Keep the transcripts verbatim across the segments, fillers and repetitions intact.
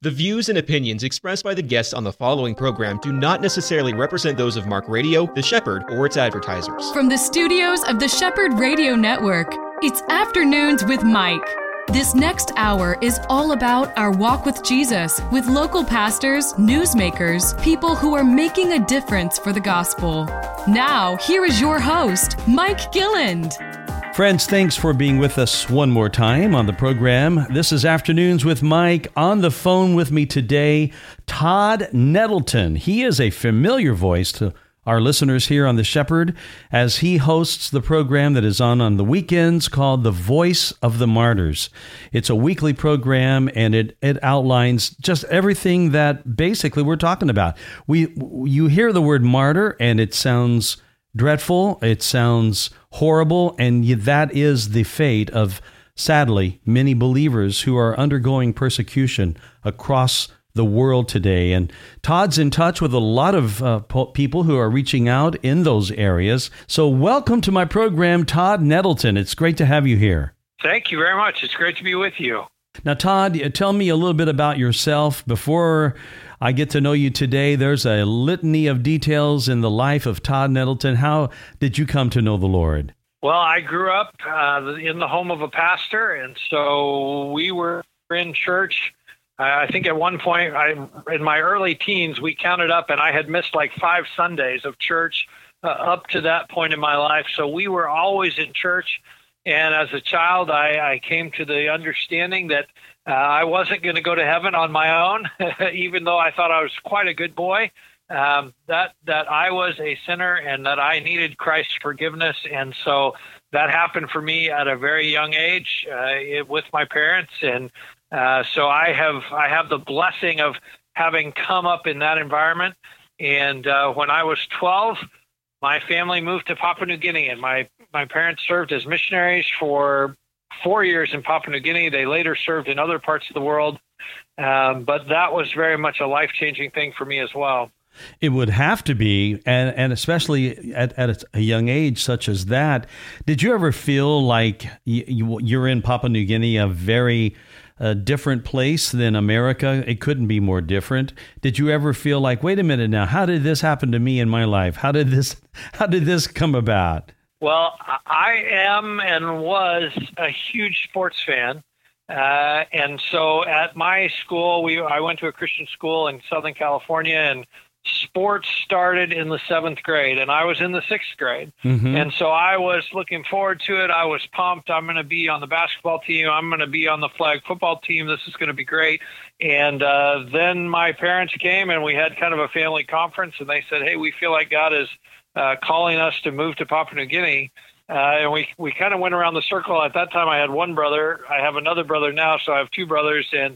The views and opinions expressed by the guests on the following program do not necessarily represent those of Mark Radio, The Shepherd, or its advertisers. From the studios of the Shepherd Radio Network, it's Afternoons with Mike. This next hour is all about our walk with Jesus, with local pastors, newsmakers, people who are making a difference for the gospel. Now, here is your host, Mike Gilland. Friends, thanks for being with us one more time on the program. This is Afternoons with Mike. On the phone with me today, Todd Nettleton. He is a familiar voice to our listeners here on The Shepherd as he hosts the program that is on on the weekends called The Voice of the Martyrs. It's a weekly program, and it, it outlines just everything that basically we're talking about. We you hear the word martyr, and it sounds dreadful, it sounds horrible, and that is the fate of, sadly, many believers who are undergoing persecution across the world today. And Todd's in touch with a lot of uh, po- people who are reaching out in those areas. So welcome to my program, Todd Nettleton. It's great to have you here. Thank you very much. It's great to be with you. Now, Todd, tell me a little bit about yourself. Before I get to know you today, there's a litany of details in the life of Todd Nettleton. How did you come to know the Lord? Well, I grew up uh, in the home of a pastor, and so we were in church. Uh, I think at one point, I, in my early teens, we counted up, and I had missed like five Sundays of church uh, up to that point in my life. So we were always in church. And as a child, I, I came to the understanding that uh, I wasn't going to go to heaven on my own, even though I thought I was quite a good boy, um, that that I was a sinner and that I needed Christ's forgiveness. And so that happened for me at a very young age uh, it, with my parents. And uh, so I have I have the blessing of having come up in that environment. And uh, when I was twelve, my family moved to Papua New Guinea, and my, my parents served as missionaries for four years in Papua New Guinea. They later served in other parts of the world, um, but that was very much a life-changing thing for me as well. It would have to be, and, and especially at, at a young age such as that. Did you ever feel like you, you're in Papua New Guinea, a very a different place than America? It couldn't be more different. Did you ever feel like, wait a minute now, how did this happen to me in my life? How did this, how did this come about? Well, I am and was a huge sports fan. Uh, and so at my school, we I went to a Christian school in Southern California, and sports started in the seventh grade, and I was in the sixth grade. Mm-hmm. And so I was looking forward to it. I was pumped. I'm going to be on the basketball team. I'm going to be on the flag football team. This is going to be great. And uh, then my parents came, and we had kind of a family conference, and they said, hey, we feel like God is uh, calling us to move to Papua New Guinea. Uh, and we, we kind of went around the circle. At that time, I had one brother. I have another brother now, so I have two brothers. And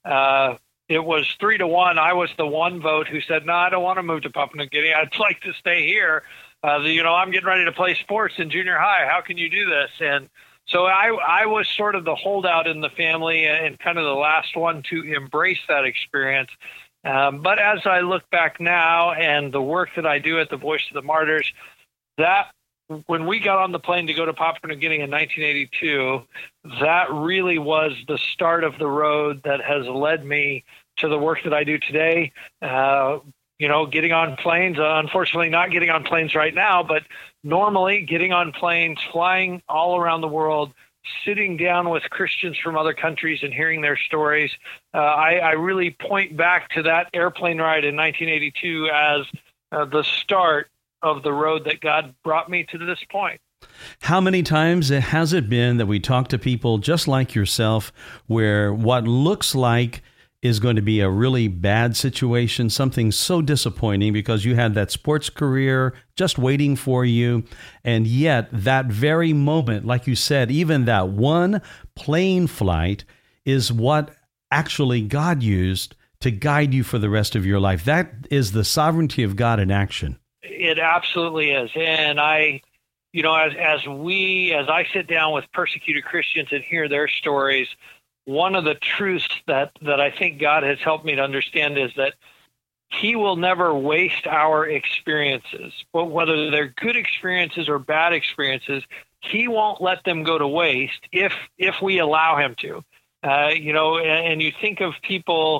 uh it was three to one. I was the one vote who said, no, I don't want to move to Papua New Guinea. I'd like to stay here. Uh, the, you know, I'm getting ready to play sports in junior high. How can you do this? And so I, I was sort of the holdout in the family and kind of the last one to embrace that experience. Um, but as I look back now and the work that I do at the Voice of the Martyrs, that when we got on the plane to go to Papua New Guinea in nineteen eighty-two, that really was the start of the road that has led me to the work that I do today. Uh, you know, getting on planes, uh, unfortunately not getting on planes right now, but normally getting on planes, flying all around the world, sitting down with Christians from other countries and hearing their stories. Uh, I, I really point back to that airplane ride in nineteen eighty-two as uh, the start of the road that God brought me to this point. How many times has it been that we talk to people just like yourself where what looks like is going to be a really bad situation, something so disappointing because you had that sports career just waiting for you, and yet that very moment, like you said, even that one plane flight is what actually God used to guide you for the rest of your life. That is the sovereignty of God in action. It absolutely is. And I, you know, as, as we, as I sit down with persecuted Christians and hear their stories, one of the truths that, that I think God has helped me to understand is that He will never waste our experiences, but whether they're good experiences or bad experiences, He won't let them go to waste if, if we allow Him to. Uh, you know, and, and you think of people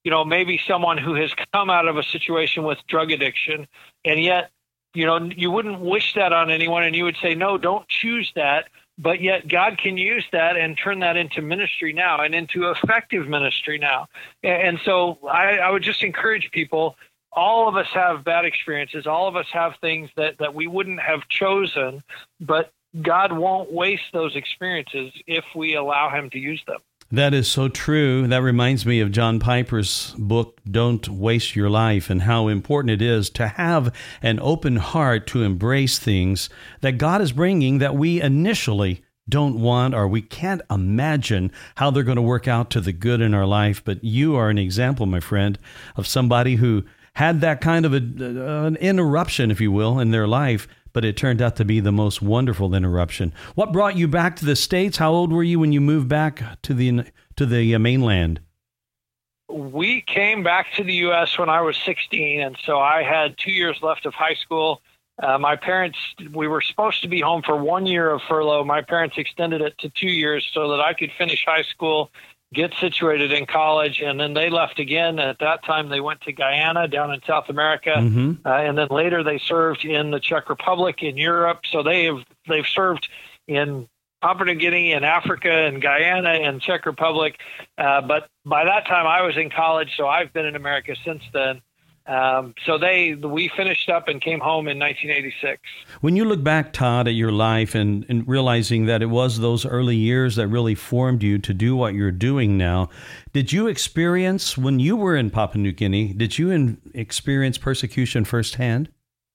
you know, maybe someone who has come out of a situation with drug addiction, and yet, you know, you wouldn't wish that on anyone, and you would say, no, don't choose that. But yet God can use that and turn that into ministry now and into effective ministry now. And so I, I would just encourage people, all of us have bad experiences. All of us have things that, that we wouldn't have chosen, but God won't waste those experiences if we allow him to use them. That is so true. That reminds me of John Piper's book, Don't Waste Your Life, and how important it is to have an open heart to embrace things that God is bringing that we initially don't want, or we can't imagine how they're going to work out to the good in our life. But you are an example, my friend, of somebody who had that kind of a, an interruption, if you will, in their life, but it turned out to be the most wonderful interruption. What brought you back to the States? How old were you when you moved back to the to the mainland? We came back to the U S when I was sixteen, and so I had two years left of high school. Uh, my parents, we were supposed to be home for one year of furlough. My parents extended it to two years so that I could finish high school, get situated in college, and then they left again. At that time, they went to Guyana down in South America, mm-hmm. uh, and then later they served in the Czech Republic, in Europe. So they have they've served in Papua New Guinea and Africa and Guyana and Czech Republic. Uh, but by that time, I was in college, so I've been in America since then. Um, so they we finished up and came home in nineteen eighty-six. When you look back, Todd, at your life and, and realizing that it was those early years that really formed you to do what you're doing now, did you experience, when you were in Papua New Guinea, did you in, experience persecution firsthand?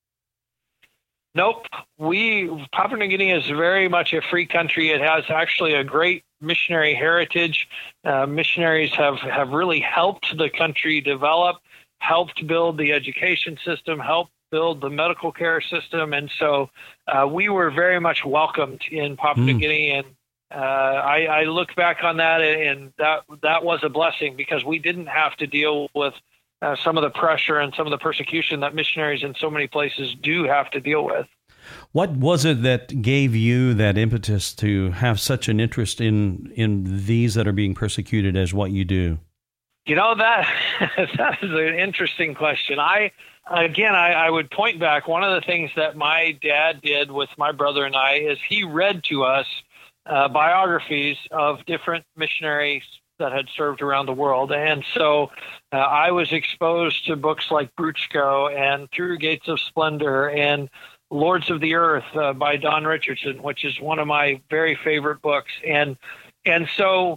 Nope. We Papua New Guinea is very much a free country. It has actually a great missionary heritage. Uh, missionaries have, have really helped the country develop, helped build the education system, helped build the medical care system. And so uh, we were very much welcomed in Papua New mm. Guinea. And uh, I, I look back on that, and that that was a blessing, because we didn't have to deal with uh, some of the pressure and some of the persecution that missionaries in so many places do have to deal with. What was it that gave you that impetus to have such an interest in, in these that are being persecuted as what you do? You know, that that is an interesting question. I, again, I, I would point back. One of the things that my dad did with my brother and I is he read to us uh, biographies of different missionaries that had served around the world. And so uh, I was exposed to books like Bruchko and Through Gates of Splendor and Lords of the Earth uh, by Don Richardson, which is one of my very favorite books. And and so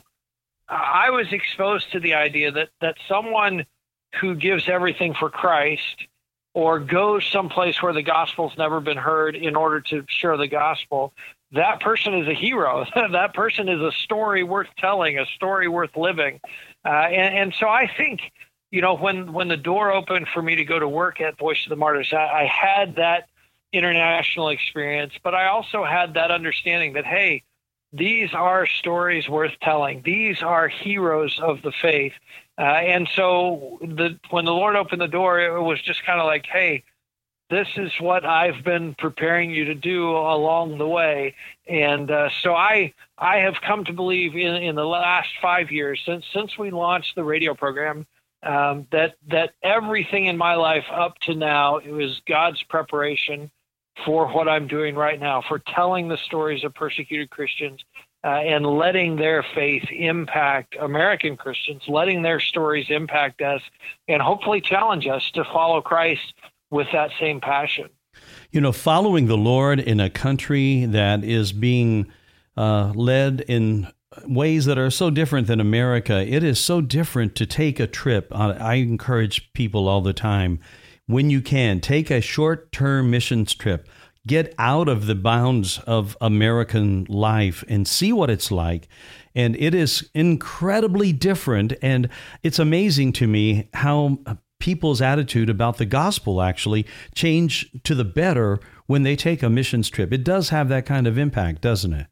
I was exposed to the idea that, that someone who gives everything for Christ, or goes someplace where the gospel's never been heard in order to share the gospel, that person is a hero. That person is a story worth telling, a story worth living. Uh, and, and so I think, you know, when, when the door opened for me to go to work at Voice of the Martyrs, I, I had that international experience, but I also had that understanding that, hey, these are stories worth telling. These are heroes of the faith. Uh, and so the, when the Lord opened the door, it was just kind of like, hey, this is what I've been preparing you to do along the way. And uh, so I I have come to believe in, in the last five years, since since we launched the radio program, um, that that everything in my life up to now, it was God's preparation for what I'm doing right now, for telling the stories of persecuted Christians uh, and letting their faith impact American Christians, letting their stories impact us, and hopefully challenge us to follow Christ with that same passion. You know, following the Lord in a country that is being uh, led in ways that are so different than America, it is so different to take a trip. I encourage people all the time, when you can, take a short-term missions trip. Get out of the bounds of American life and see what it's like. And it is incredibly different. And it's amazing to me how people's attitude about the gospel actually change to the better when they take a missions trip. It does have that kind of impact, doesn't it?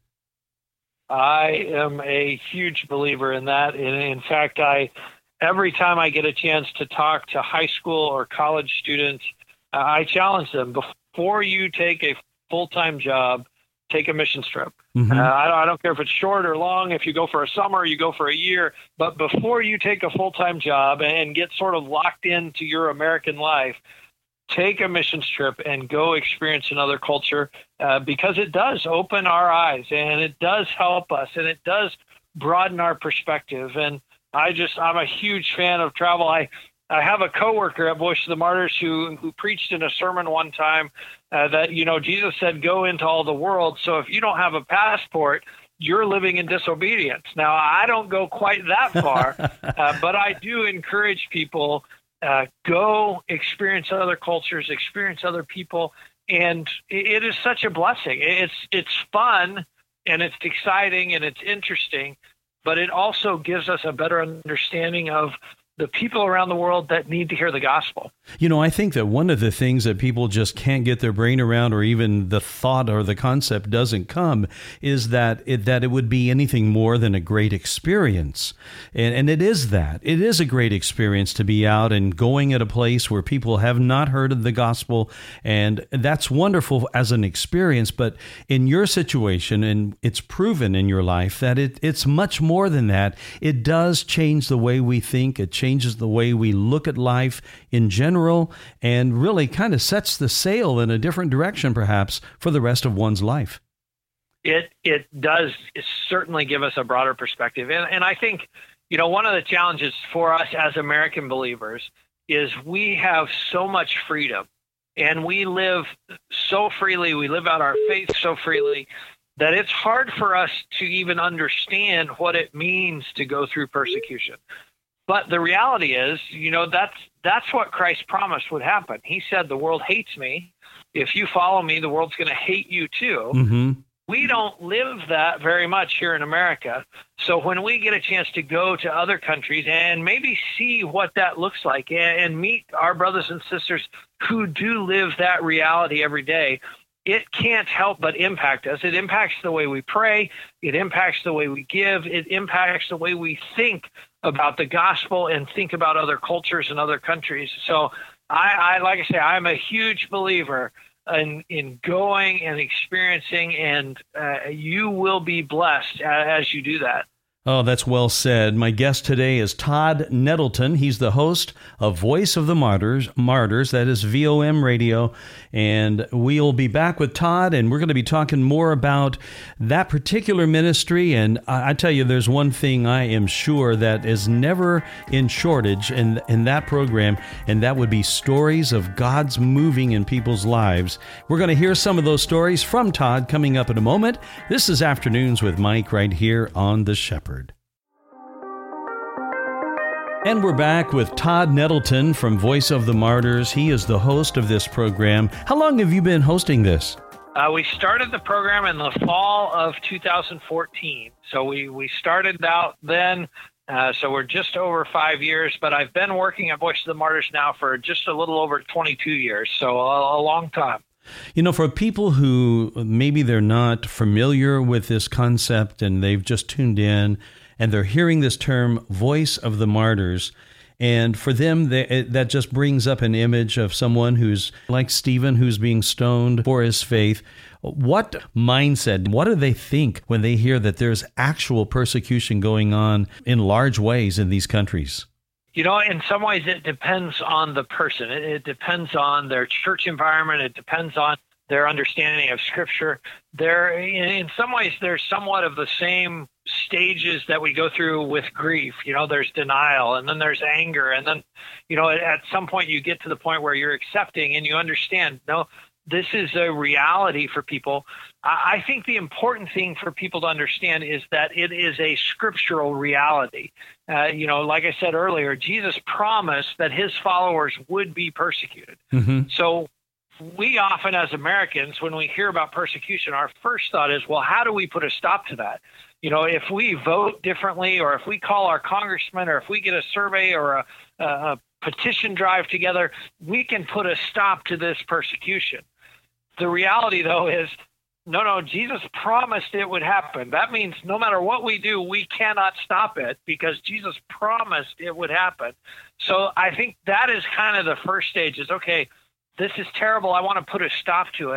I am a huge believer in that. And in fact, I every time I get a chance to talk to high school or college students, uh, I challenge them, before you take a full-time job, take a missions trip. Mm-hmm. Uh, I, don't, I don't care if it's short or long, if you go for a summer, you go for a year, but before you take a full-time job and get sort of locked into your American life, take a missions trip and go experience another culture, uh, because it does open our eyes and it does help us and it does broaden our perspective. And I just, I'm a huge fan of travel. I, I have a coworker at Voice of the Martyrs who, who preached in a sermon one time uh, that, you know, Jesus said, go into all the world. So if you don't have a passport, you're living in disobedience. Now, I don't go quite that far, uh, but I do encourage people, uh, go experience other cultures, experience other people. And it, it is such a blessing. It's, it's fun and it's exciting and it's interesting, but it also gives us a better understanding of the people around the world that need to hear the gospel. You know, I think that one of the things that people just can't get their brain around, or even the thought or the concept doesn't come, is that it, that it would be anything more than a great experience. And, and it is that. It is a great experience to be out and going at a place where people have not heard of the gospel. And that's wonderful as an experience. But in your situation, and it's proven in your life, that it, it's much more than that. It does change the way we think. It changes the way we look at life in general, and really kind of sets the sail in a different direction, perhaps, for the rest of one's life. It it does certainly give us a broader perspective. And, and I think, you know, one of the challenges for us as American believers is we have so much freedom, and we live so freely, we live out our faith so freely, that it's hard for us to even understand what it means to go through persecution. But the reality is, you know, that's that's what Christ promised would happen. He said, the world hates me. If you follow me, the world's going to hate you too. Mm-hmm. We don't live that very much here in America. So when we get a chance to go to other countries and maybe see what that looks like and, and meet our brothers and sisters who do live that reality every day, it can't help but impact us. It impacts the way we pray. It impacts the way we give. It impacts the way we think about the gospel and think about other cultures and other countries. So I, I like I say, I'm a huge believer in, in going and experiencing, and uh, you will be blessed as you do that. Oh, that's well said. My guest today is Todd Nettleton. He's the host of Voice of the Martyrs, Martyrs, that is V O M Radio. And we'll be back with Todd, and we're going to be talking more about that particular ministry. And I, I tell you, there's one thing I am sure that is never in shortage in, in that program, and that would be stories of God's moving in people's lives. We're going to hear some of those stories from Todd coming up in a moment. This is Afternoons with Mike right here on The Shepherd. And we're back with Todd Nettleton from Voice of the Martyrs. He is the host of this program. How long have you been hosting this? Uh, we started the program in the fall of two thousand fourteen. So we, we started out then. Uh, so we're just over five years, but I've been working at Voice of the Martyrs now for just a little over twenty-two years. So a, a long time. You know, for people who maybe they're not familiar with this concept and they've just tuned in and they're hearing this term, Voice of the Martyrs, and for them, they, it, that just brings up an image of someone who's like Stephen, who's being stoned for his faith. What mindset, what do they think when they hear that there's actual persecution going on in large ways in these countries? You know, in some ways, it depends on the person. It, it depends on their church environment. It depends on their understanding of Scripture. There, in some ways, there's somewhat of the same stages that we go through with grief. You know, there's denial, and then there's anger, and then, you know, at some point you get to the point where you're accepting and you understand, no, this is a reality for people. I think the important thing for people to understand is that it is a scriptural reality. Uh, you know, like I said earlier, Jesus promised that his followers would be persecuted. Mm-hmm. So we often, as Americans, when we hear about persecution, our first thought is, well, how do we put a stop to that? You know, if we vote differently, or if we call our congressman, or if we get a survey or a, a petition drive together, we can put a stop to this persecution. The reality, though, is no, no, Jesus promised it would happen. That means no matter what we do, we cannot stop it because Jesus promised it would happen. So I think that is kind of the first stage is, okay, this is terrible. I want to put a stop to it.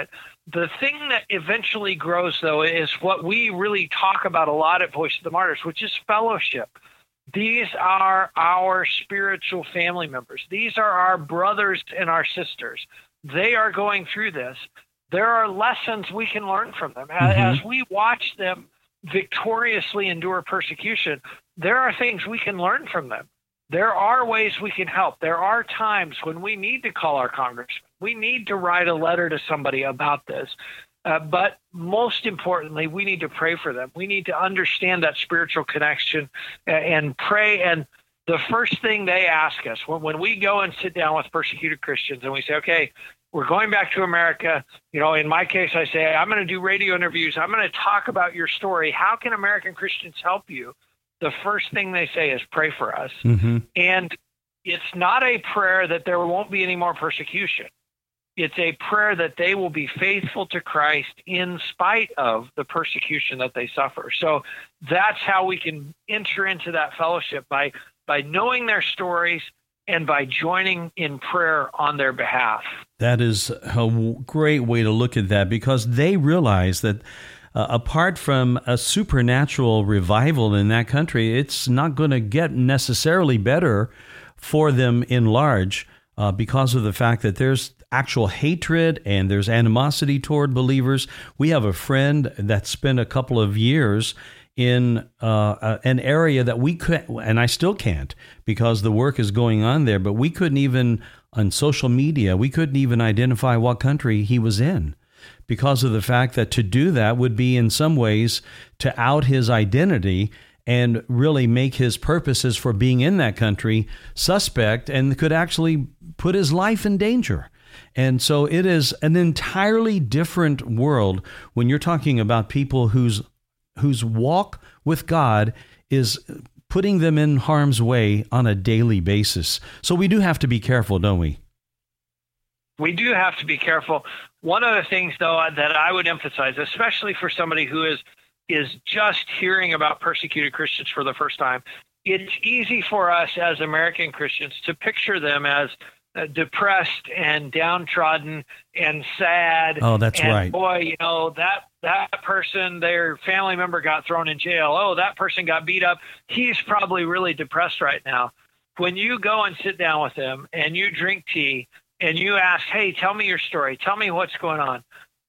The thing that eventually grows, though, is what we really talk about a lot at Voice of the Martyrs, which is fellowship. These are our spiritual family members. These are our brothers and our sisters. They are going through this. There are lessons we can learn from them. Mm-hmm. As we watch them victoriously endure persecution, there are things we can learn from them. There are ways we can help. There are times when we need to call our congressman. We need to write a letter to somebody about this. Uh, but most importantly, we need to pray for them. We need to understand that spiritual connection and, and pray. And the first thing they ask us when, when we go and sit down with persecuted Christians and we say, okay, we're going back to America. You know, in my case, I say, I'm going to do radio interviews. I'm going to talk about your story. How can American Christians help you? The first thing they say is pray for us. Mm-hmm. And it's not a prayer that there won't be any more persecution. It's a prayer that they will be faithful to Christ in spite of the persecution that they suffer. So that's how we can enter into that fellowship, by by knowing their stories and by joining in prayer on their behalf. That is a great way to look at that, because they realize that uh, apart from a supernatural revival in that country, it's not going to get necessarily better for them in large uh, because of the fact that there's actual hatred and there's animosity toward believers. We have a friend that spent a couple of years in uh, an area that we could, and I still can't because the work is going on there, but we couldn't even, on social media, we couldn't even identify what country he was in, because of the fact that to do that would be in some ways to out his identity and really make his purposes for being in that country suspect, and could actually put his life in danger. And so it is an entirely different world when you're talking about people whose whose walk with God is putting them in harm's way on a daily basis. So we do have to be careful, don't we? We do have to be careful. One of the things, though, that I would emphasize, especially for somebody who is is just hearing about persecuted Christians for the first time, it's easy for us as American Christians to picture them as Uh, depressed and downtrodden and sad. Oh, that's and right. Boy, you know, that that person, their family member got thrown in jail. Oh, that person got beat up. He's probably really depressed right now. When you go and sit down with them and you drink tea and you ask, hey, tell me your story. Tell me what's going on.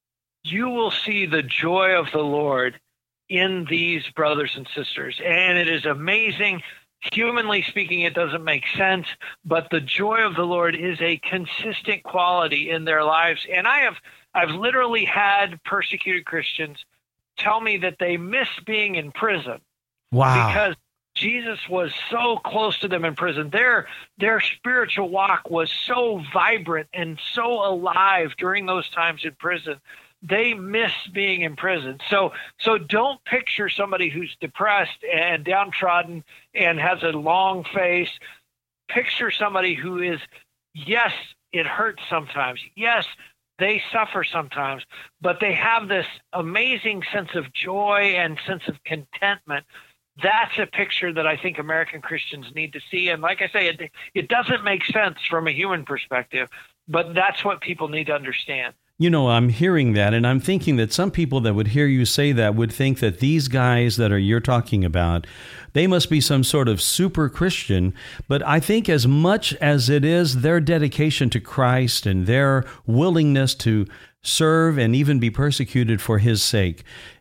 You will see the joy of the Lord in these brothers and sisters. And it is amazing. Humanly speaking, it doesn't make sense, but the joy of the Lord is a consistent quality in their lives. And I have, I've literally had persecuted Christians tell me that they miss being in prison. Wow. Because Jesus was so close to them in prison. Their, their spiritual walk was so vibrant and so alive during those times in prison. They miss being in prison. So so don't picture somebody who's depressed and downtrodden and has a long face. Picture somebody who is, yes, it hurts sometimes. Yes, they suffer sometimes, but they have this amazing sense of joy and sense of contentment. That's a picture that I think American Christians need to see. And like I say, it, it doesn't make sense from a human perspective, but that's what people need to understand. You know, I'm hearing that, and I'm thinking that some people that would hear you say that would think that these guys that are you're talking about, they must be some sort of super Christian. But I think as much as it is their dedication to Christ and their willingness to serve and even be persecuted for his sake,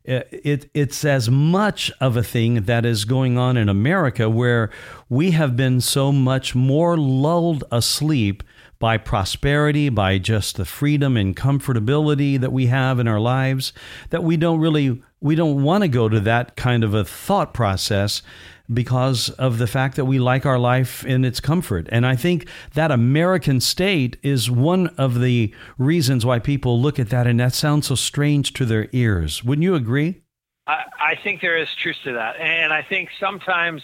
it, it's as much of a thing that is going on in America, where we have been so much more lulled asleep by prosperity, by just the freedom and comfortability that we have in our lives, that we don't really, we don't want to go to that kind of a thought process because of the fact that we like our life in its comfort. And I think that American state is one of the reasons why people look at that, and that sounds so strange to their ears. Wouldn't you agree? I, I think there is truth to that. And I think sometimes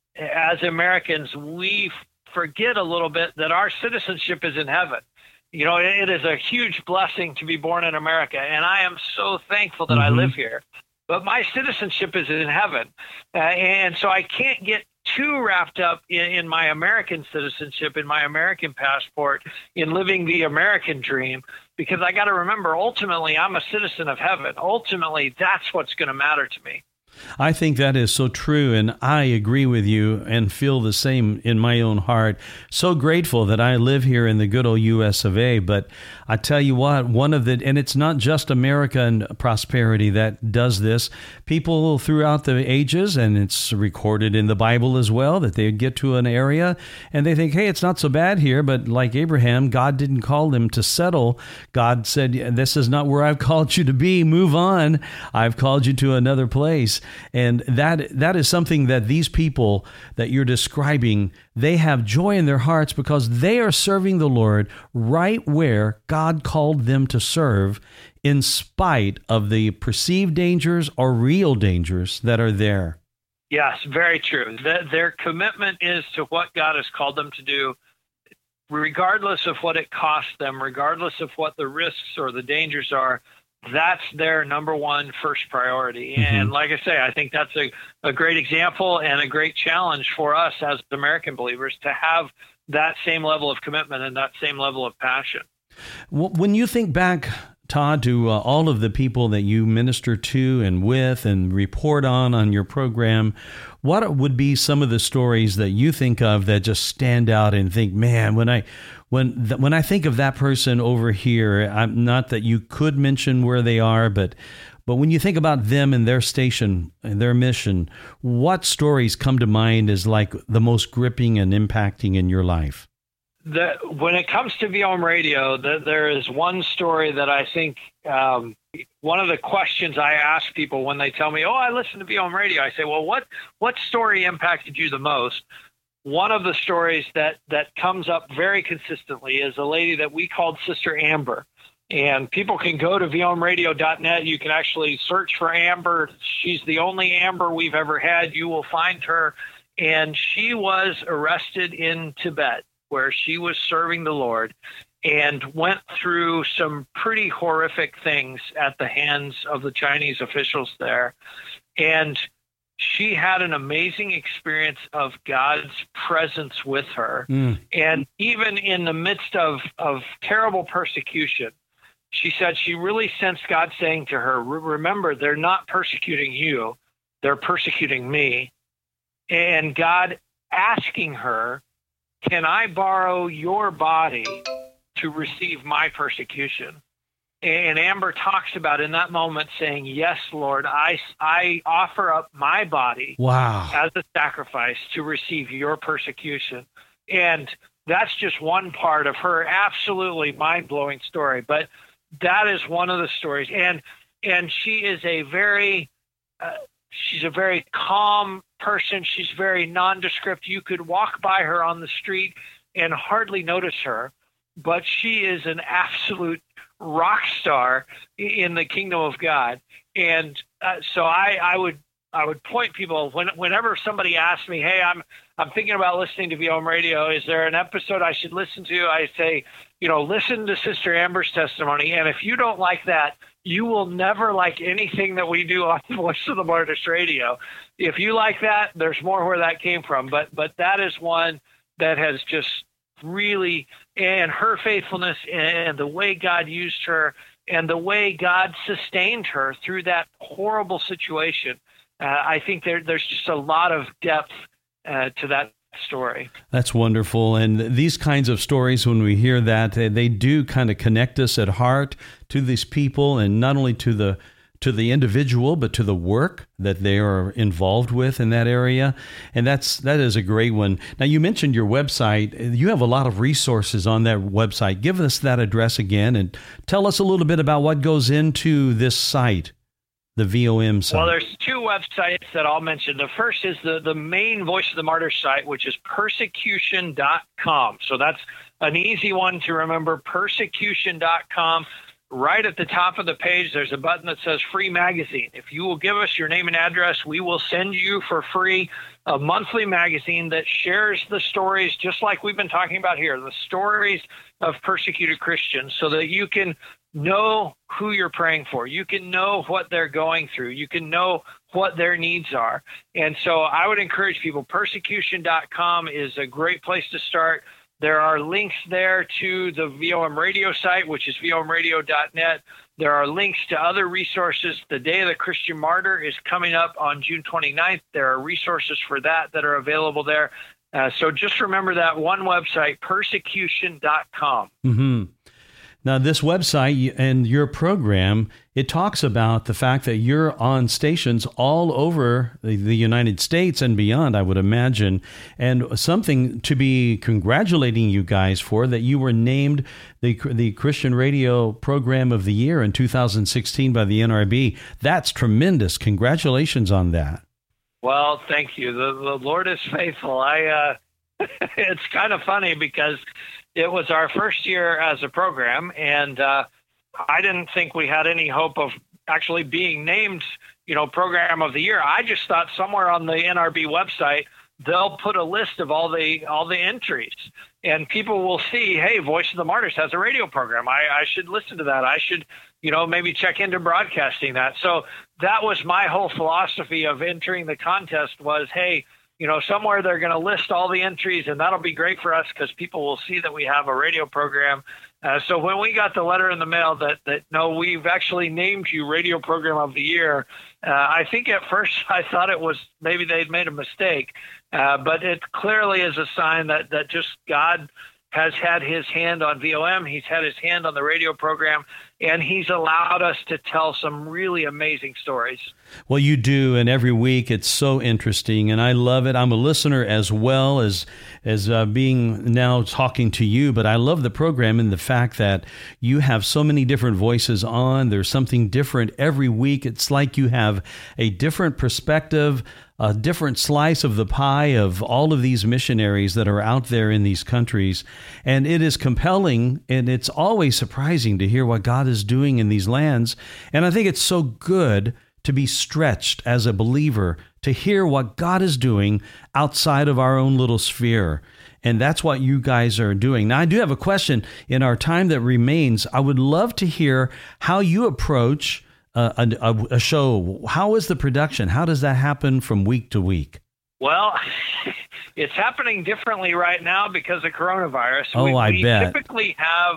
as Americans, we forget a little bit that our citizenship is in heaven. You know, it is a huge blessing to be born in America, and I am so thankful that mm-hmm. I live here. But my citizenship is in heaven, uh, and so I can't get too wrapped up in, in my American citizenship, in my American passport, in living the American dream, because I got to remember, ultimately, I'm a citizen of heaven. Ultimately, that's what's going to matter to me. I think that is so true, and I agree with you and feel the same in my own heart. So grateful that I live here in the good old U S of A, but I tell you what, one of the, and it's not just American prosperity that does this. People throughout the ages, and it's recorded in the Bible as well, that they get to an area and they think, hey, it's not so bad here, but like Abraham, God didn't call them to settle. God said, this is not where I've called you to be. Move on. I've called you to another place. And that that is something that these people that you're describing, they have joy in their hearts because they are serving the Lord right where God called them to serve, in spite of the perceived dangers or real dangers that are there. Yes, very true. The, their commitment is to what God has called them to do, regardless of what it costs them, regardless of what the risks or the dangers are. That's their number one first priority. Mm-hmm. And like I say, I think that's a, a great example and a great challenge for us as American believers to have that same level of commitment and that same level of passion. When you think back, Todd, to uh, all of the people that you minister to and with and report on on your program, what would be some of the stories that you think of that just stand out and think, man, when I when th- when I think of that person over here, I'm not that you could mention where they are, but but when you think about them and their station and their mission, what stories come to mind as like the most gripping and impacting in your life? The, when it comes to V O M Radio, the, there is one story that I think um, one of the questions I ask people when they tell me, oh, I listen to V O M Radio, I say, well, what what story impacted you the most? One of the stories that, that comes up very consistently is a lady that we called Sister Amber. And people can go to V O M radio dot net. You can actually search for Amber. She's the only Amber we've ever had. You will find her. And she was arrested in Tibet, where she was serving the Lord, and went through some pretty horrific things at the hands of the Chinese officials there. And she had an amazing experience of God's presence with her. Mm. And even in the midst of, of terrible persecution, she said she really sensed God saying to her, remember, they're not persecuting you, they're persecuting me. And God asking her, can I borrow your body to receive my persecution? And Amber talks about in that moment saying, yes, Lord, I, I offer up my body wow. as a sacrifice to receive your persecution. And that's just one part of her absolutely mind-blowing story. But that is one of the stories. And and she is a very, uh, she's a very calm person. She's very nondescript. You could walk by her on the street and hardly notice her, but she is an absolute rock star in the kingdom of God. And uh, so I, I would I would point people when, whenever somebody asks me, hey, I'm I'm thinking about listening to V O M Radio. Is there an episode I should listen to? I say, you know, listen to Sister Amber's testimony. And if you don't like that, you will never like anything that we do on Voice of the Martyrs Radio. If you like that, there's more where that came from. But but that is one that has just really, and her faithfulness and the way God used her and the way God sustained her through that horrible situation. Uh, I think there, there's just a lot of depth uh, to that story. That's wonderful. And these kinds of stories, when we hear that, they, they do kind of connect us at heart to these people, and not only to the to the individual, but to the work that they are involved with in that area. And that's that is a great one. Now, you mentioned your website. You have a lot of resources on that website. Give us that address again and tell us a little bit about what goes into this site, the V O M site. Well, there's two websites that I'll mention. The first is the, the main Voice of the Martyrs site, which is persecution dot com. So that's an easy one to remember, persecution dot com. Right at the top of the page, there's a button that says free magazine. If you will give us your name and address, we will send you for free a monthly magazine that shares the stories, just like we've been talking about here, the stories of persecuted Christians, so that you can know who you're praying for. You can know what they're going through. You can know what their needs are. And so I would encourage people, persecution dot com is a great place to start. There are links there to the V O M radio site, which is V O M radio dot net. There are links to other resources. The Day of the Christian Martyr is coming up on June twenty-ninth. There are resources for that that are available there. Uh, so just remember that one website, persecution dot com. Mm-hmm. Now, this website and your program, it talks about the fact that you're on stations all over the, the United States and beyond, I would imagine, and something to be congratulating you guys for, that you were named the the Christian Radio Program of the Year in two thousand sixteen by the N R B. That's tremendous. Congratulations on that. Well, thank you. The, the Lord is faithful. I uh, it's kind of funny because it was our first year as a program, and uh, I didn't think we had any hope of actually being named, you know, Program of the Year. I just thought somewhere on the N R B website they'll put a list of all the all the entries, and people will see, hey, Voice of the Martyrs has a radio program. I, I should listen to that. I should, you know, maybe check into broadcasting that. So that was my whole philosophy of entering the contest was, hey, you know, somewhere they're going to list all the entries, and that'll be great for us because people will see that we have a radio program. Uh, so when we got the letter in the mail that, that no, we've actually named you Radio Program of the Year, uh, I think at first I thought it was maybe they'd made a mistake, uh, but it clearly is a sign that, that just God has had his hand on V O M. He's had his hand on the radio program, and he's allowed us to tell some really amazing stories. Well, you do, and every week it's so interesting, and I love it. I'm a listener as well as as uh, being now talking to you, but I love the program and the fact that you have so many different voices on. There's something different every week. It's like you have a different perspective, a different slice of the pie of all of these missionaries that are out there in these countries. And it is compelling, and it's always surprising to hear what God is doing in these lands. And I think it's so good to be stretched as a believer to hear what God is doing outside of our own little sphere. And that's what you guys are doing. Now, I do have a question in our time that remains. I would love to hear how you approach Uh, a, a show. How is the production? How does that happen from week to week? Well, it's happening differently right now because of coronavirus. Oh, we, I we bet. Typically have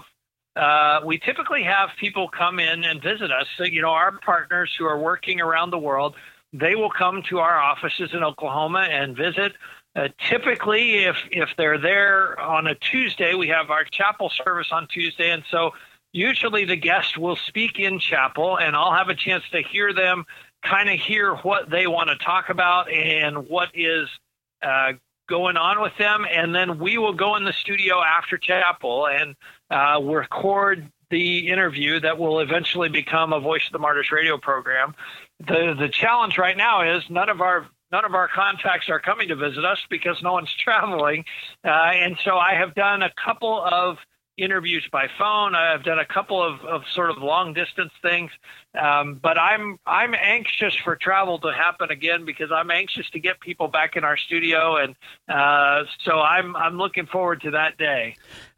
uh, we typically have people come in and visit us. So, you know, our partners who are working around the world, they will come to our offices in Oklahoma and visit. Uh, typically, if if they're there on a Tuesday, we have our chapel service on Tuesday, and so usually the guest will speak in chapel, and I'll have a chance to hear them kind of hear what they want to talk about and what is uh, going on with them. And then we will go in the studio after chapel and uh, record the interview that will eventually become a Voice of the Martyrs radio program. The the challenge right now is none of our None of our contacts are coming to visit us because no one's traveling. Uh, and so I have done a couple of interviews by phone. I've done a couple of, of sort of long distance things, um, but I'm I'm anxious for travel to happen again because I'm anxious to get people back in our studio, and uh, so I'm I'm looking forward to that day.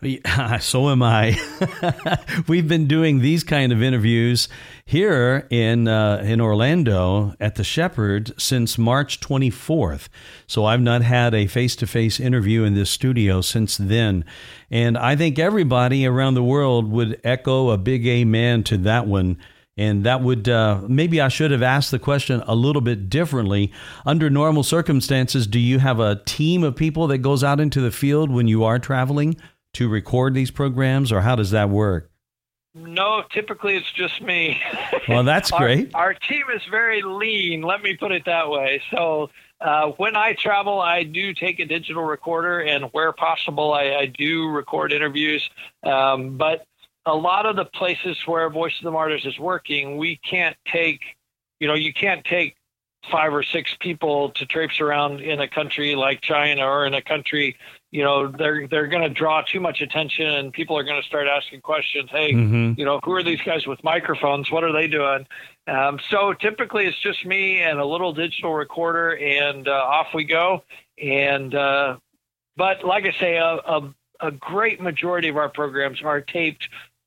So am I. We've been doing these kind of interviews here in uh, in Orlando at the Shepherd since March twenty-fourth. So I've not had a face-to-face interview in this studio since then. And I think everybody around the world would echo a big amen to that one. And that would, uh, maybe I should have asked the question a little bit differently. Under normal circumstances, do you have a team of people that goes out into the field when you are traveling to record these programs, or how does that work? No, typically it's just me. Well, that's great. Our, our team is very lean, let me put it that way. So uh, when I travel, I do take a digital recorder, and where possible, I, I do record interviews. Um, but a lot of the places where Voice of the Martyrs is working, we can't take, you know, you can't take five or six people to traipse around in a country like China or in a country, you know, they're they're going to draw too much attention, and people are going to start asking questions. Hey, mm-hmm. you know, who are these guys with microphones? What are they doing? Um, so typically it's just me and a little digital recorder, and uh, off we go. And uh, but like I say, a, a, a great majority of our programs are taped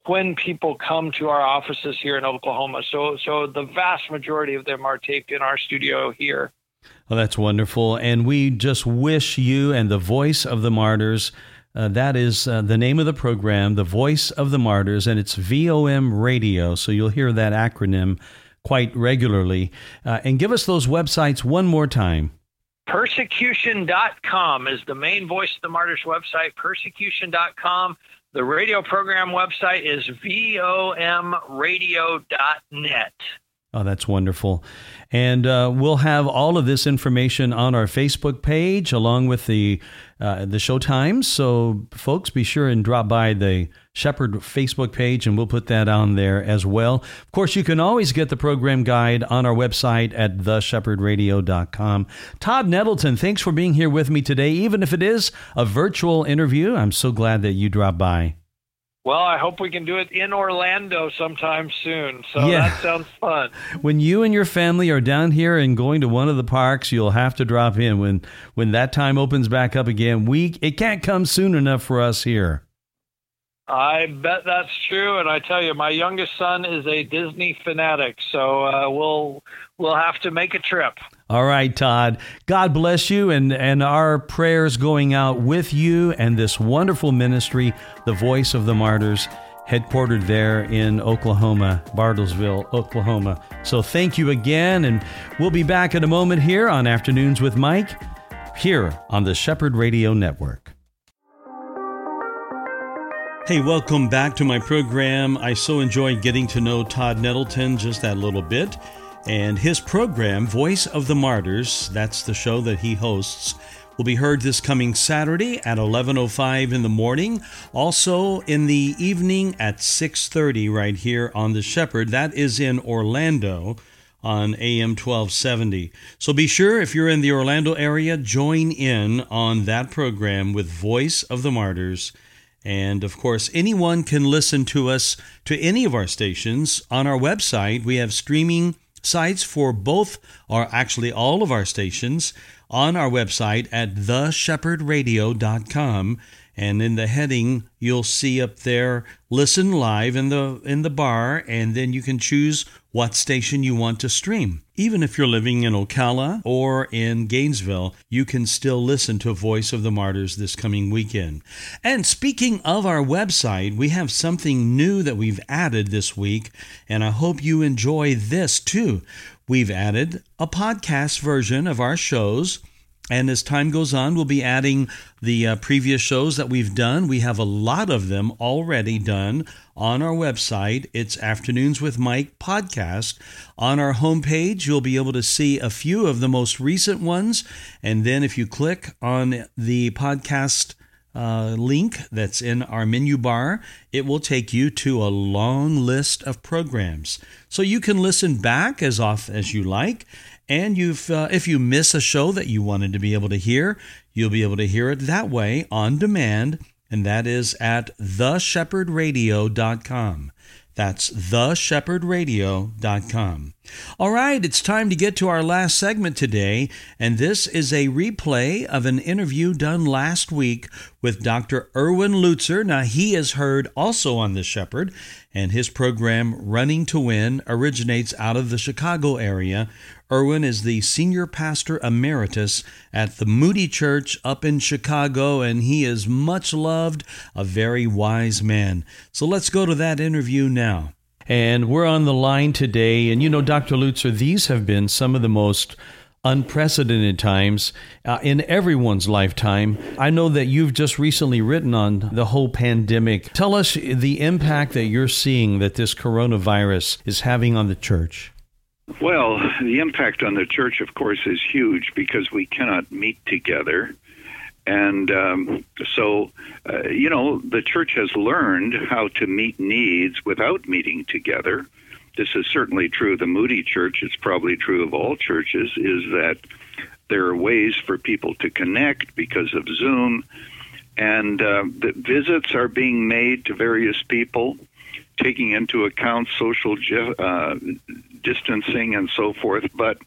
when people come to our offices here in Oklahoma. So, so the vast majority of them are taped in our studio here. Well, that's wonderful. And we just wish you and the Voice of the Martyrs, uh, that is uh, the name of the program, the Voice of the Martyrs, and it's V O M Radio. So you'll hear that acronym quite regularly. Uh, and give us those websites one more time. Persecution dot com is the main Voice of the Martyrs website, persecution dot com. The radio program website is V O M radio dot net. Oh, that's wonderful. And uh, we'll have all of this information on our Facebook page along with the uh, the show times. So, folks, be sure and drop by the Shepherd Facebook page, and we'll put that on there as well. Of course, you can always get the program guide on our website at the shepherd radio dot com. Todd Nettleton, thanks for being here with me today. Even if it is a virtual interview, I'm so glad that you dropped by. Well, I hope we can do it in Orlando sometime soon. So yeah. That sounds fun. When you and your family are down here and going to one of the parks, you'll have to drop in when when that time opens back up again. We it can't come soon enough for us here. I bet that's true, and I tell you, my youngest son is a Disney fanatic, so uh, we'll we'll have to make a trip. All right, Todd. God bless you, and, and our prayers going out with you and this wonderful ministry, the Voice of the Martyrs, headquartered there in Oklahoma, Bartlesville, Oklahoma. So thank you again, and we'll be back in a moment here on Afternoons with Mike, here on the Shepherd Radio Network. Hey, welcome back to my program. I so enjoyed getting to know Todd Nettleton just that little bit. And his program, Voice of the Martyrs, that's the show that he hosts, will be heard this coming Saturday at eleven oh five in the morning. Also in the evening at six thirty right here on The Shepherd. That is in Orlando on A M twelve seventy. So be sure, if you're in the Orlando area, join in on that program with Voice of the Martyrs. And, of course, anyone can listen to us to any of our stations on our website. We have streaming sites for both, or actually all of our stations, on our website at the shepherd radio dot com. And in the heading, you'll see up there, listen live in the in the bar, and then you can choose what station you want to stream. Even if you're living in Ocala or in Gainesville, you can still listen to Voice of the Martyrs this coming weekend. And speaking of our website, we have something new that we've added this week, and I hope you enjoy this too. We've added a podcast version of our shows. And as time goes on, we'll be adding the uh, previous shows that we've done. We have a lot of them already done on our website. It's Afternoons with Mike podcast. On our homepage, you'll be able to see a few of the most recent ones. And then if you click on the podcast uh, link that's in our menu bar, it will take you to a long list of programs. So you can listen back as often as you like. And you've, uh, if you miss a show that you wanted to be able to hear, you'll be able to hear it that way on demand, and that is at the shepherd radio dot com. That's the shepherd radio dot com. All right, it's time to get to our last segment today, and this is a replay of an interview done last week with Doctor Erwin Lutzer. Now, he is heard also on The Shepherd, and his program, Running to Win, originates out of the Chicago area. Erwin is the senior pastor emeritus at the Moody Church up in Chicago, and he is much loved, a very wise man. So let's go to that interview now. And we're on the line today, and you know, Doctor Lutzer, these have been some of the most unprecedented times uh, in everyone's lifetime. I know that you've just recently written on the whole pandemic. Tell us the impact that you're seeing that this coronavirus is having on the church. Well, the impact on the church, of course, is huge because we cannot meet together. And um, so, uh, you know, the church has learned how to meet needs without meeting together. This is certainly true of the Moody Church. It's probably true of all churches, is that there are ways for people to connect because of Zoom. And uh, the visits are being made to various people, taking into account social uh, distancing and so forth. But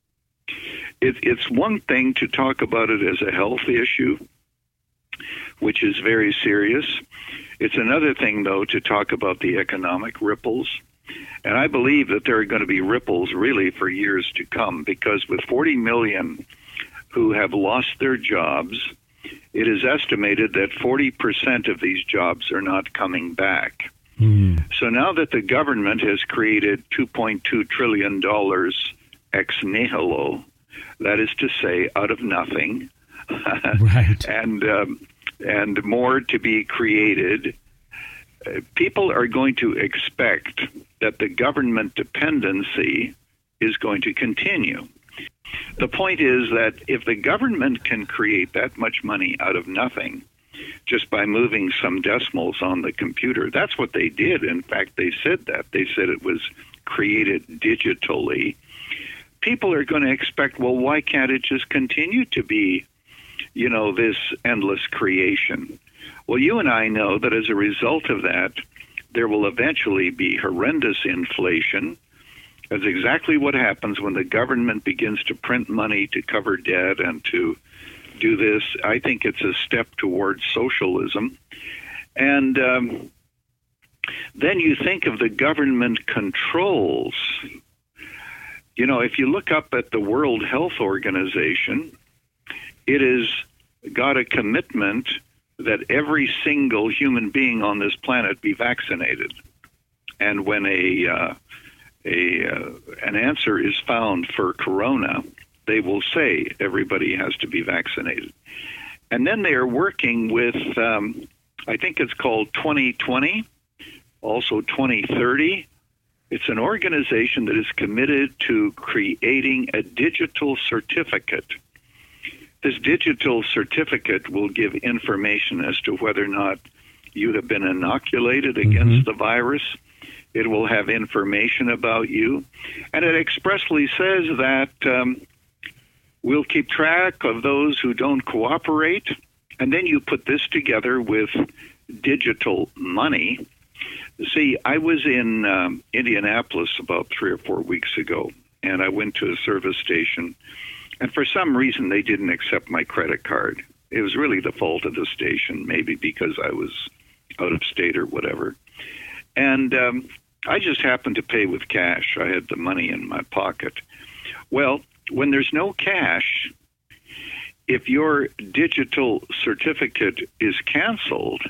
it, it's one thing to talk about it as a health issue, which is very serious. It's another thing, though, to talk about the economic ripples. And I believe that there are going to be ripples really for years to come, because with forty million who have lost their jobs, it is estimated that forty percent of these jobs are not coming back. Mm. So now that the government has created two point two trillion dollars ex nihilo, that is to say, out of nothing, right. and um, and more to be created, uh, people are going to expect that the government dependency is going to continue. The point is that if the government can create that much money out of nothing just by moving some decimals on the computer, that's what they did. In fact, they said that. They said it was created digitally. People are going to expect, well, why can't it just continue to be, you know, this endless creation? Well, you and I know that as a result of that, there will eventually be horrendous inflation. That's exactly what happens when the government begins to print money to cover debt and to do this. I think it's a step towards socialism. And um, then you think of the government controls. You know, if you look up at the World Health Organization, it has got a commitment that every single human being on this planet be vaccinated. And when a uh, a uh, an answer is found for corona, they will say everybody has to be vaccinated. And then they are working with, um, I think it's called twenty twenty, also twenty thirty. It's an organization that is committed to creating a digital certificate. This digital certificate will give information as to whether or not you have been inoculated against mm-hmm. the virus. It will have information about you. And it expressly says that um, we'll keep track of those who don't cooperate. And then you put this together with digital money. See, I was in um, Indianapolis about three or four weeks ago, and I went to a service station. And for some reason, they didn't accept my credit card. It was really the fault of the station, maybe because I was out of state or whatever. And um, I just happened to pay with cash. I had the money in my pocket. Well, when there's no cash, if your digital certificate is canceled,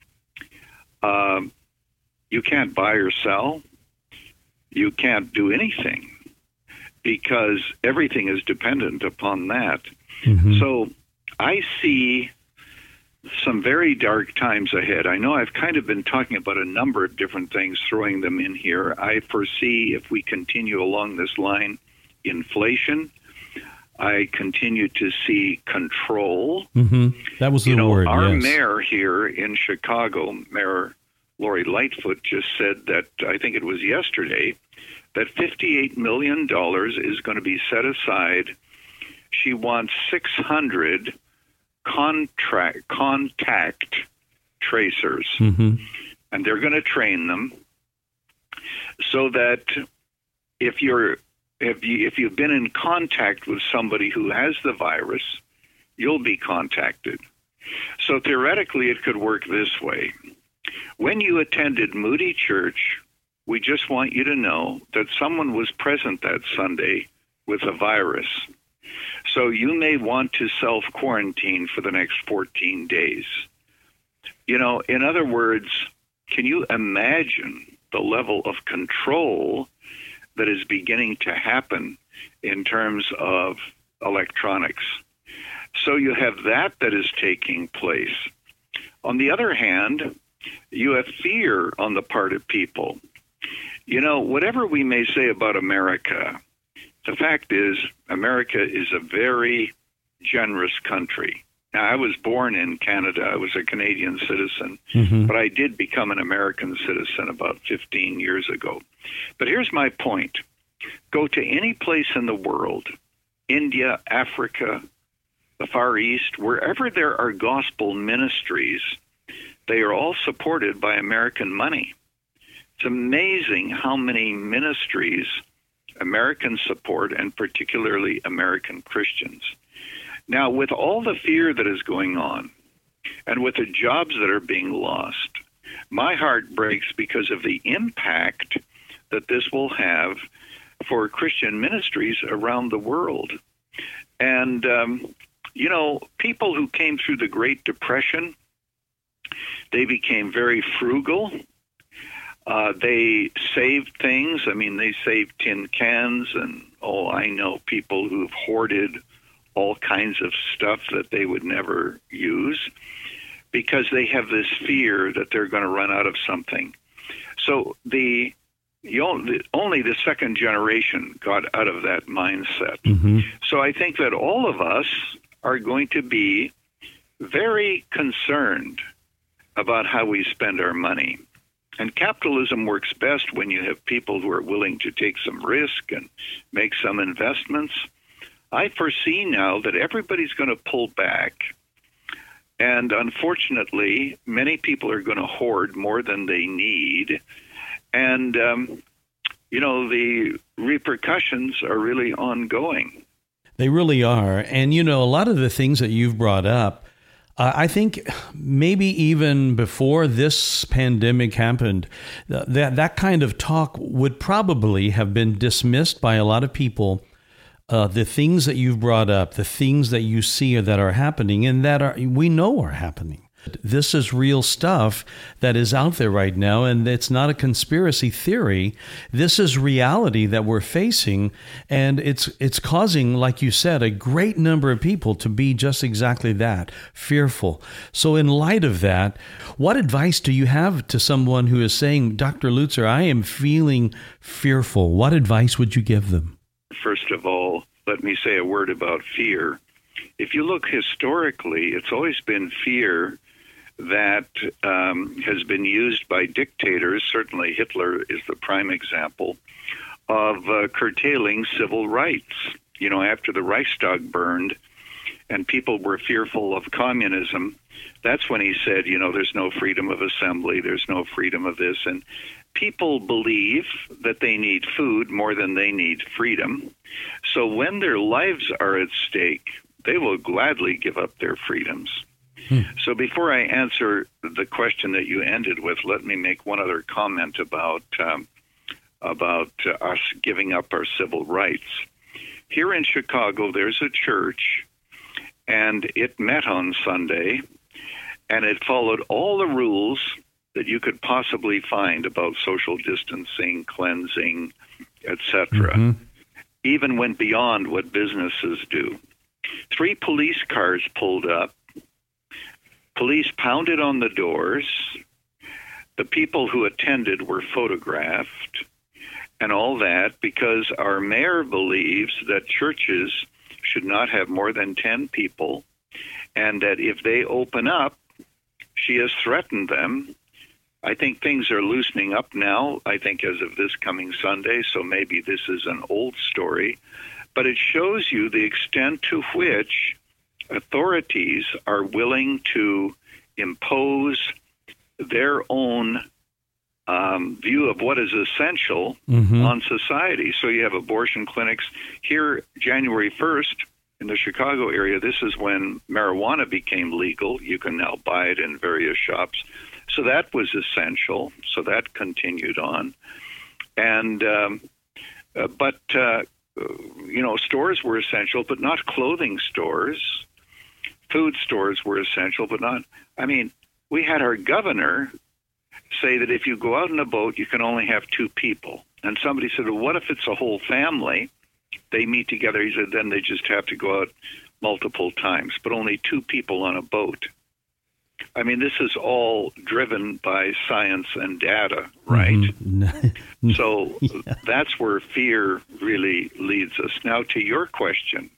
uh, you can't buy or sell. You can't do anything, because everything is dependent upon that. Mm-hmm. So I see some very dark times ahead. I know I've kind of been talking about a number of different things, throwing them in here. I foresee, if we continue along this line, inflation. I continue to see control. Mm-hmm. That was the you know, word, Our yes. mayor here in Chicago, Mayor Lori Lightfoot, just said that, I think it was yesterday, that fifty-eight million dollars is going to be set aside. She wants six hundred contract contact tracers, mm-hmm. and they're going to train them so that if you're if you if you've been in contact with somebody who has the virus, you'll be contacted. So theoretically, it could work this way. When you attended Moody Church, we just want you to know that someone was present that Sunday with a virus. So you may want to self-quarantine for the next fourteen days. You know, in other words, can you imagine the level of control that is beginning to happen in terms of electronics? So you have that that is taking place. On the other hand, you have fear on the part of people. You know, whatever we may say about America, the fact is America is a very generous country. Now, I was born in Canada. I was a Canadian citizen, mm-hmm. but I did become an American citizen about fifteen years ago. But here's my point. Go to any place in the world, India, Africa, the Far East, wherever there are gospel ministries, they are all supported by American money. It's amazing how many ministries Americans support, and particularly American Christians. Now, with all the fear that is going on, and with the jobs that are being lost, my heart breaks because of the impact that this will have for Christian ministries around the world. And, um, you know, people who came through the Great Depression, they became very frugal. Uh, they saved things. I mean, they saved tin cans, and, oh, I know people who've hoarded all kinds of stuff that they would never use because they have this fear that they're going to run out of something. So the, the only, only the second generation got out of that mindset. Mm-hmm. So I think that all of us are going to be very concerned about how we spend our money. And capitalism works best when you have people who are willing to take some risk and make some investments. I foresee now that everybody's going to pull back. And unfortunately, many people are going to hoard more than they need. And, um, you know, the repercussions are really ongoing. They really are. And, you know, a lot of the things that you've brought up, uh, I think maybe even before this pandemic happened, th- that that kind of talk would probably have been dismissed by a lot of people. Uh, the things that you've brought up, the things that you see that are happening and that are we know are happening. This is real stuff that is out there right now, and it's not a conspiracy theory. This is reality that we're facing, and it's it's causing, like you said, a great number of people to be just exactly that, fearful. So in light of that, what advice do you have to someone who is saying, Doctor Lutzer, I am feeling fearful? What advice would you give them? First of all, let me say a word about fear. If you look historically, it's always been fear that um, has been used by dictators. Certainly Hitler is the prime example of uh, curtailing civil rights. You know, after the Reichstag burned and people were fearful of communism, that's when he said, you know, there's no freedom of assembly, there's no freedom of this. And people believe that they need food more than they need freedom. So when their lives are at stake, they will gladly give up their freedoms. Hmm. So before I answer the question that you ended with, let me make one other comment about um, about uh, us giving up our civil rights. Here in Chicago, there's a church, and it met on Sunday, and it followed all the rules that you could possibly find about social distancing, cleansing, et cetera. Mm-hmm. Even went beyond what businesses do. Three police cars pulled up. Police pounded on the doors. The people who attended were photographed and all that because our mayor believes that churches should not have more than ten people and that if they open up, she has threatened them. I think things are loosening up now, I think as of this coming Sunday, so maybe this is an old story. But it shows you the extent to which authorities are willing to impose their own um, view of what is essential mm-hmm. on society. So you have abortion clinics. Here, January first, in the Chicago area, this is when marijuana became legal. You can now buy it in various shops. So that was essential. So that continued on. And, um, uh, but, uh, you know, stores were essential, but not clothing stores. Food stores were essential, but not, I mean, we had our governor say that if you go out in a boat, you can only have two people. And somebody said, well, what if it's a whole family? They meet together. He said, then they just have to go out multiple times, but only two people on a boat. I mean, this is all driven by science and data, right? Mm-hmm. So yeah. That's where fear really leads us. Now, to your question,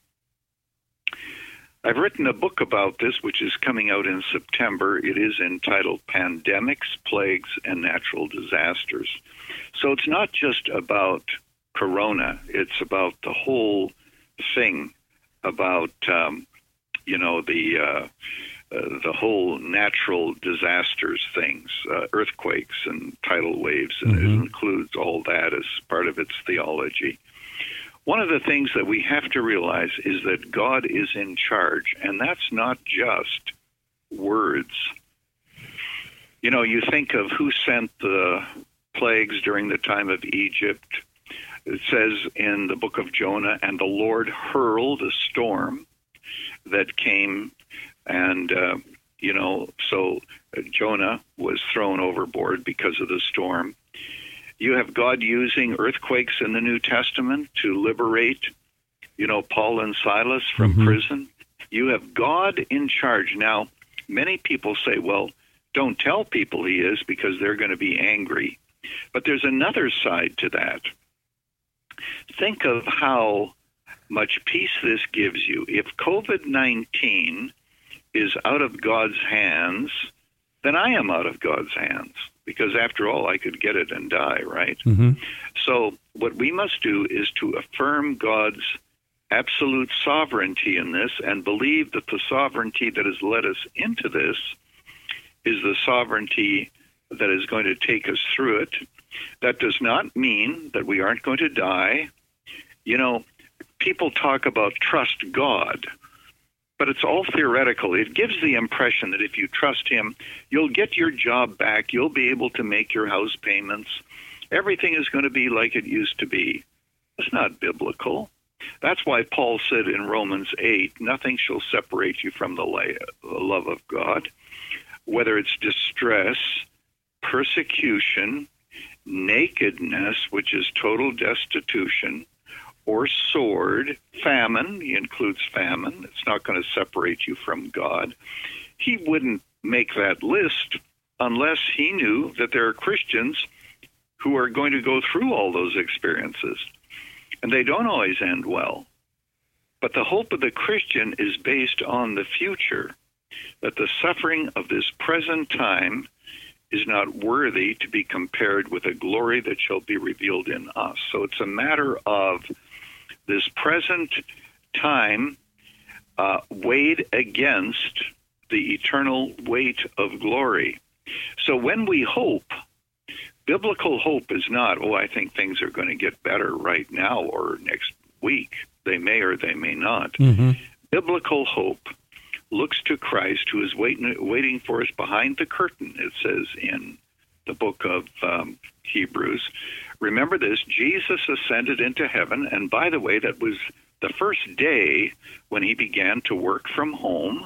I've written a book about this, which is coming out in September. It is entitled Pandemics, Plagues, and Natural Disasters. So it's not just about Corona. It's about the whole thing, about, um, you know, the... Uh, Uh, the whole natural disasters things, uh, earthquakes and tidal waves, and mm-hmm. it includes all that as part of its theology. One of the things that we have to realize is that God is in charge, and that's not just words. You know, you think of who sent the plagues during the time of Egypt. It says in the book of Jonah, and the Lord hurled a storm that came, and, uh, you know, so Jonah was thrown overboard because of the storm. You have God using earthquakes in the New Testament to liberate, you know, Paul and Silas from mm-hmm. prison. You have God in charge. Now, many people say, well, don't tell people he is because they're going to be angry. But there's another side to that. Think of how much peace this gives you. If COVID nineteen is out of God's hands, then I am out of God's hands, because after all, I could get it and die, right? Mm-hmm. So what we must do is to affirm God's absolute sovereignty in this and believe that the sovereignty that has led us into this is the sovereignty that is going to take us through it. That does not mean that we aren't going to die. You know, people talk about trust God, but it's all theoretical. It gives the impression that if you trust him, you'll get your job back, you'll be able to make your house payments, everything is going to be like it used to be. It's not biblical. That's why Paul said in Romans eight, nothing shall separate you from the love of God, whether it's distress, persecution, nakedness, which is total destitution, or sword, famine. He includes famine. It's not going to separate you from God. He wouldn't make that list unless he knew that there are Christians who are going to go through all those experiences. And they don't always end well. But the hope of the Christian is based on the future, that the suffering of this present time is not worthy to be compared with a glory that shall be revealed in us. So it's a matter of this present time uh, weighed against the eternal weight of glory. So when we hope, biblical hope is not, oh, I think things are going to get better right now or next week. They may or they may not. Mm-hmm. Biblical hope looks to Christ, who is waiting waiting for us behind the curtain, it says in the book of um, Hebrews. Remember this, Jesus ascended into heaven, and by the way, that was the first day when he began to work from home.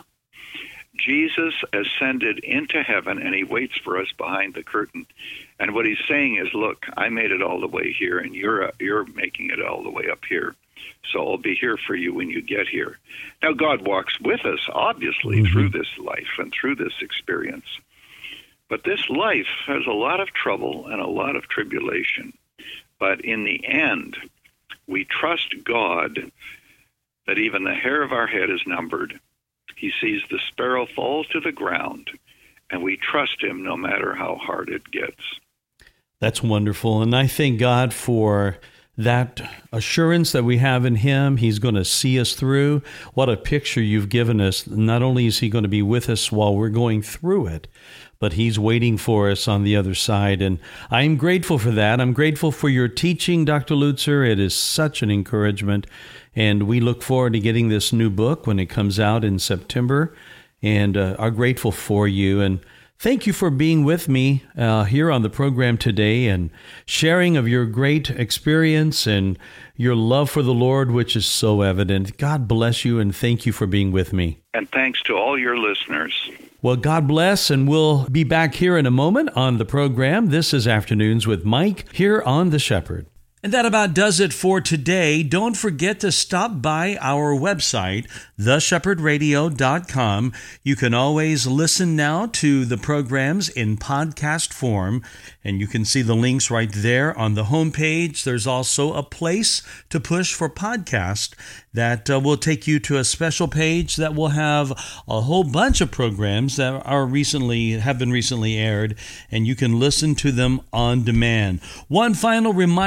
Jesus ascended into heaven, and he waits for us behind the curtain. And what he's saying is, look, I made it all the way here, and you're you're making it all the way up here. So I'll be here for you when you get here. Now, God walks with us, obviously, mm-hmm. through this life and through this experience. But this life has a lot of trouble and a lot of tribulation. But in the end, we trust God that even the hair of our head is numbered. He sees the sparrow fall to the ground, and we trust him no matter how hard it gets. That's wonderful. And I thank God for that assurance that we have in him. He's going to see us through. What a picture you've given us. Not only is he going to be with us while we're going through it, but he's waiting for us on the other side. And I'm grateful for that. I'm grateful for your teaching, Doctor Lutzer. It is such an encouragement. And we look forward to getting this new book when it comes out in September, and uh, are grateful for you. And thank you for being with me uh, here on the program today and sharing of your great experience and your love for the Lord, which is so evident. God bless you, and thank you for being with me. And thanks to all your listeners. Well, God bless, and we'll be back here in a moment on the program. This is Afternoons with Mike here on The Shepherd. And that about does it for today. Don't forget to stop by our website, the shepherd radio dot com. You can always listen now to the programs in podcast form, and you can see the links right there on the homepage. There's also a place to push for podcast that uh, will take you to a special page that will have a whole bunch of programs that are recently have been recently aired, and you can listen to them on demand. One final reminder to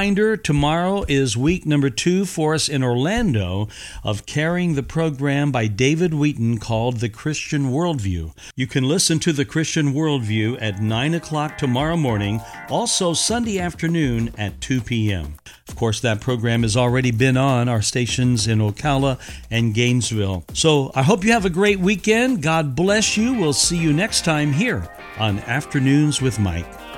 tomorrow is week number two for us in Orlando of carrying the program by David Wheaton called The Christian Worldview. You can listen to The Christian Worldview at nine o'clock tomorrow morning, also Sunday afternoon at two p.m. Of course, that program has already been on our stations in Ocala and Gainesville. So I hope you have a great weekend. God bless you. We'll see you next time here on Afternoons with Mike.